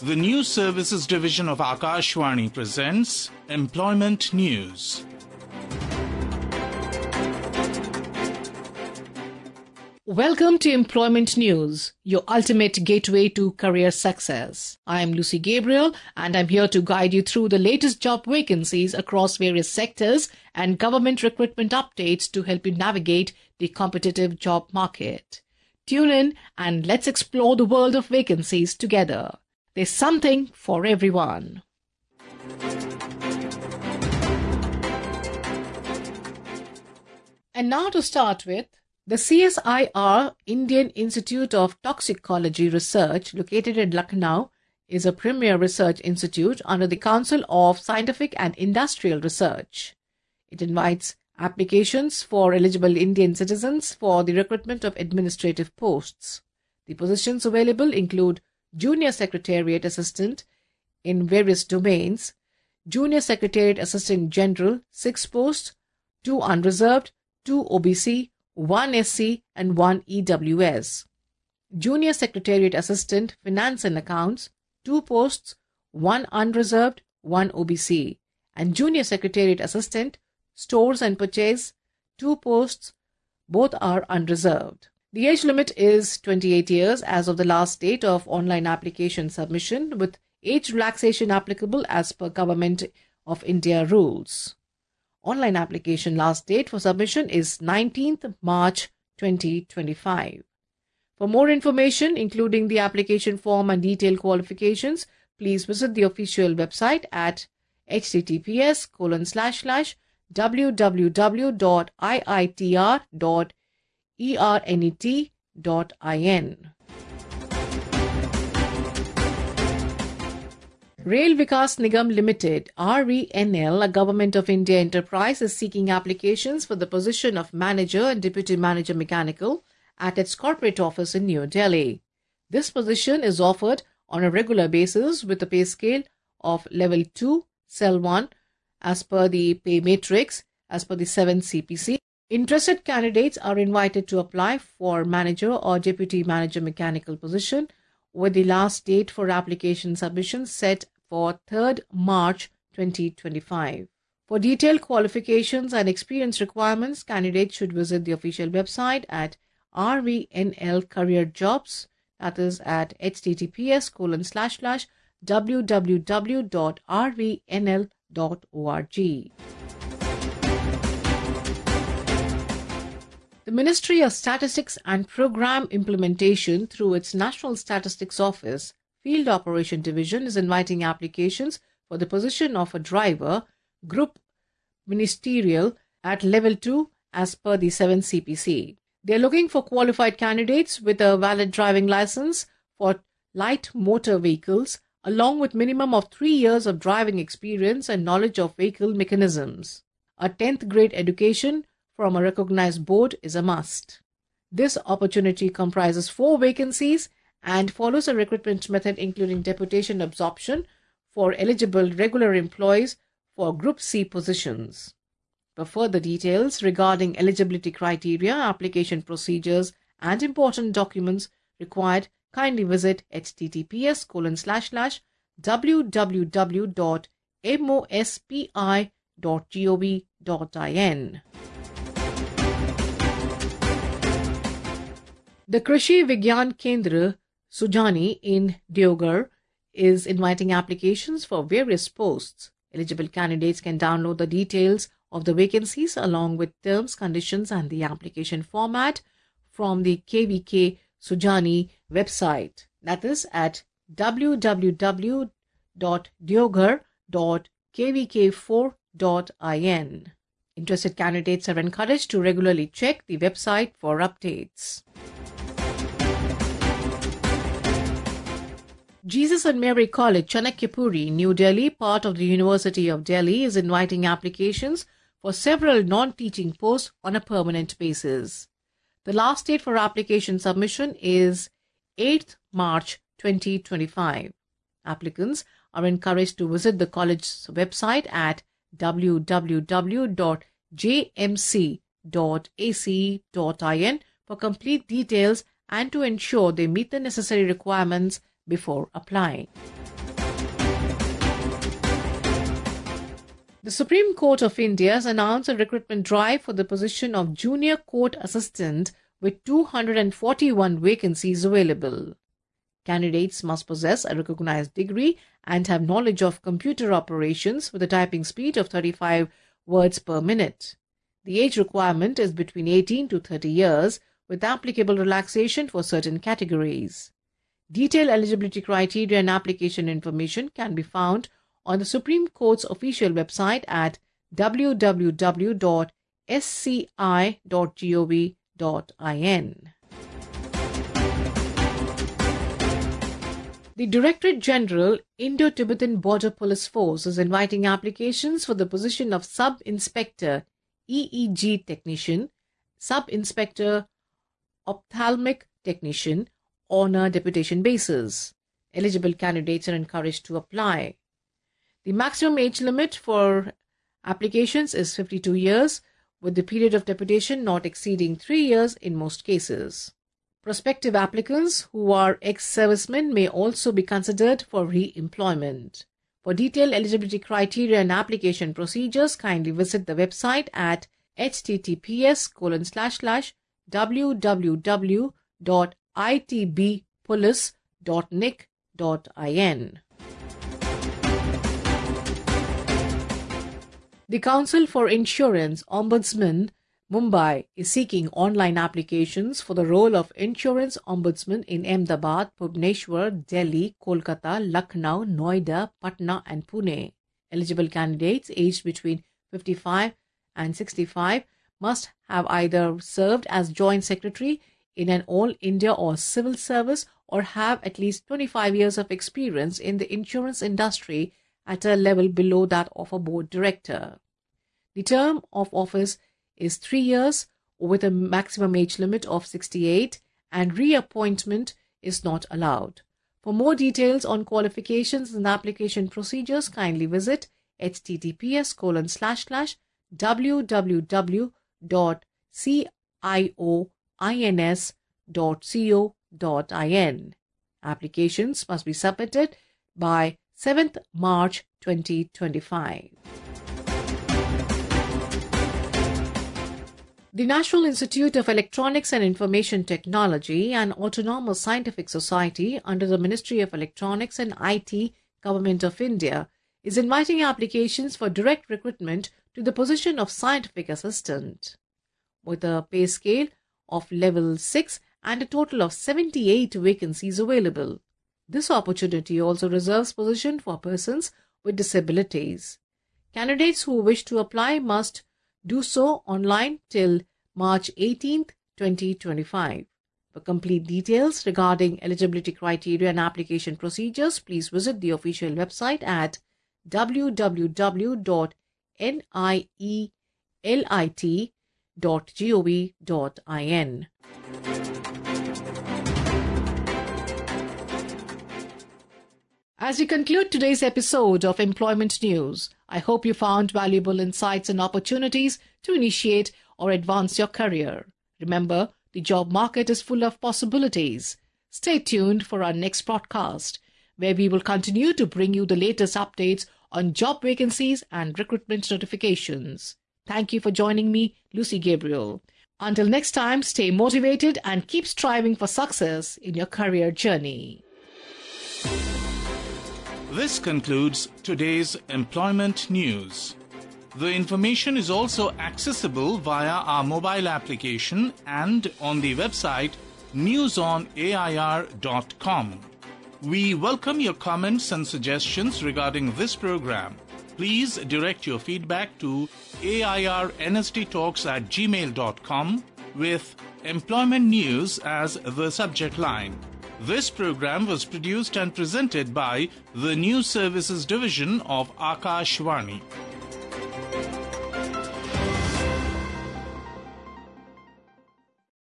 The News Services Division of Akashvani presents Employment News. Welcome to Employment News, your ultimate gateway to career success. I am Lucy Gabriel and I'm here to guide you through the latest job vacancies across various sectors and government recruitment updates to help you navigate the competitive job market. Tune in and let's explore the world of vacancies together. There's something for everyone. And now to start with, the CSIR Indian Institute of Toxicology Research, located in Lucknow, is a premier research institute under the Council of Scientific and Industrial Research. It invites applications for eligible Indian citizens for the recruitment of administrative posts. The positions available include Junior Secretariat Assistant in various domains, Junior Secretariat Assistant General, 6 posts, 2 unreserved, 2 OBC, 1 SC and 1 EWS. Junior Secretariat Assistant Finance and Accounts, 2 posts, 1 unreserved, 1 OBC. And Junior Secretariat Assistant Stores and Purchase, 2 posts, both are unreserved. The age limit is 28 years as of the last date of online application submission, with age relaxation applicable as per Government of India rules. Online application last date for submission is 19th March 2025. For more information, including the application form and detailed qualifications, please visit the official website at https://www.iitr.ernit.in. Rail Vikas Nigam Limited, RVNL, a Government of India enterprise, is seeking applications for the position of Manager and Deputy Manager Mechanical at its corporate office in New Delhi. This position is offered on a regular basis with a pay scale of Level 2, Cell 1, as per the pay matrix, as per the 7th CPC. Interested candidates are invited to apply for Manager or Deputy Manager Mechanical position, with the last date for application submission set for 3rd March 2025. For detailed qualifications and experience requirements, candidates should visit the official website at RVNL Career Jobs, that is at https://www.rvnl.org. The Ministry of Statistics and Program Implementation, through its National Statistics Office Field Operation Division, is inviting applications for the position of a driver, Group Ministerial at Level 2 as per the 7th CPC. They are looking for qualified candidates with a valid driving license for light motor vehicles, along with minimum of 3 years of driving experience and knowledge of vehicle mechanisms. A 10th grade education from a recognized board is a must. This opportunity comprises 4 vacancies and follows a recruitment method including deputation absorption for eligible regular employees for Group C positions. For further details regarding eligibility criteria, application procedures and important documents required, kindly visit https://www.mospi.gov.in. The Krishi Vigyan Kendra Sujani in Deoghar is inviting applications for various posts. Eligible candidates can download the details of the vacancies along with terms, conditions and the application format from the KVK Sujani website, that is at www.deoghar.kvk4.in. Interested candidates are encouraged to regularly check the website for updates. Jesus and Mary College, Chanakyapuri, New Delhi, part of the University of Delhi, is inviting applications for several non-teaching posts on a permanent basis. The last date for application submission is 8th March 2025. Applicants are encouraged to visit the college's website at www.jmc.ac.in for complete details and to ensure they meet the necessary requirements before applying. The Supreme Court of India has announced a recruitment drive for the position of Junior Court Assistant with 241 vacancies available. Candidates must possess a recognized degree and have knowledge of computer operations with a typing speed of 35 words per minute. The age requirement is between 18 to 30 years, with applicable relaxation for certain categories. Detailed eligibility criteria and application information can be found on the Supreme Court's official website at www.sci.gov.in. The Directorate General, Indo-Tibetan Border Police Force is inviting applications for the position of Sub-Inspector EEG Technician, Sub-Inspector Ophthalmic Technician on a deputation basis. Eligible candidates are encouraged to apply. The maximum age limit for applications is 52 years, with the period of deputation not exceeding 3 years in most cases. Prospective applicants who are ex-servicemen may also be considered for re-employment. For detailed eligibility criteria and application procedures, kindly visit the website at https://www.itbpolice.nic.in. The Council for Insurance Ombudsman, Mumbai, is seeking online applications for the role of Insurance Ombudsman in Ahmedabad, Bhubaneswar, Delhi, Kolkata, Lucknow, Noida, Patna and Pune. Eligible candidates aged between 55 and 65 must have either served as Joint Secretary in an All India or civil service or have at least 25 years of experience in the insurance industry at a level below that of a board director. The term of office is 3 years with a maximum age limit of 68, and reappointment is not allowed. For more details on qualifications and application procedures, kindly visit https://www.cions.co.in. Applications must be submitted by 7th March 2025. The National Institute of Electronics and Information Technology and Autonomous Scientific Society under the Ministry of Electronics and IT, Government of India, is inviting applications for direct recruitment to the position of scientific assistant. With a pay scale of level 6 and a total of 78 vacancies available. This opportunity also reserves position for persons with disabilities. Candidates who wish to apply must do so online till March 18th, 2025. For complete details regarding eligibility criteria and application procedures, please visit the official website at www.nielit.gov.in. As we conclude today's episode of Employment News, I hope you found valuable insights and opportunities to initiate or advance your career. Remember, the job market is full of possibilities. Stay tuned for our next broadcast, where we will continue to bring you the latest updates on job vacancies and recruitment notifications. Thank you for joining me, Lucy Gabriel. Until next time, stay motivated and keep striving for success in your career journey. This concludes today's Employment News. The information is also accessible via our mobile application and on the website newsonair.com. We welcome your comments and suggestions regarding this program. Please direct your feedback to airnsttalks@gmail.com with Employment News as the subject line. This program was produced and presented by the News Services Division of Akashvani.